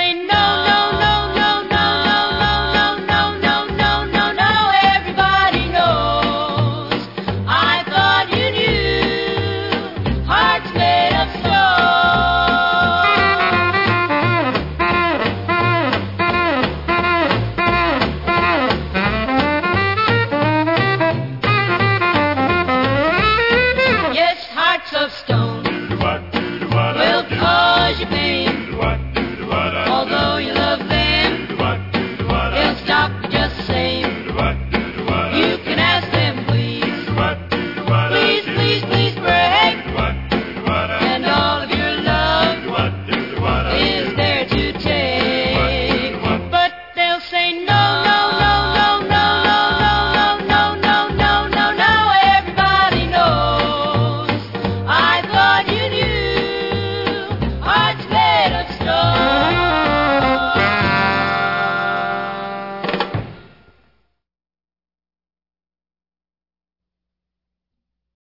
say no, no, no, no, no, no, no, no, no, no, no, no. Everybody knows. I thought you knew. Hearts made of stone. Yes, hearts of stone will cause you pain. Although you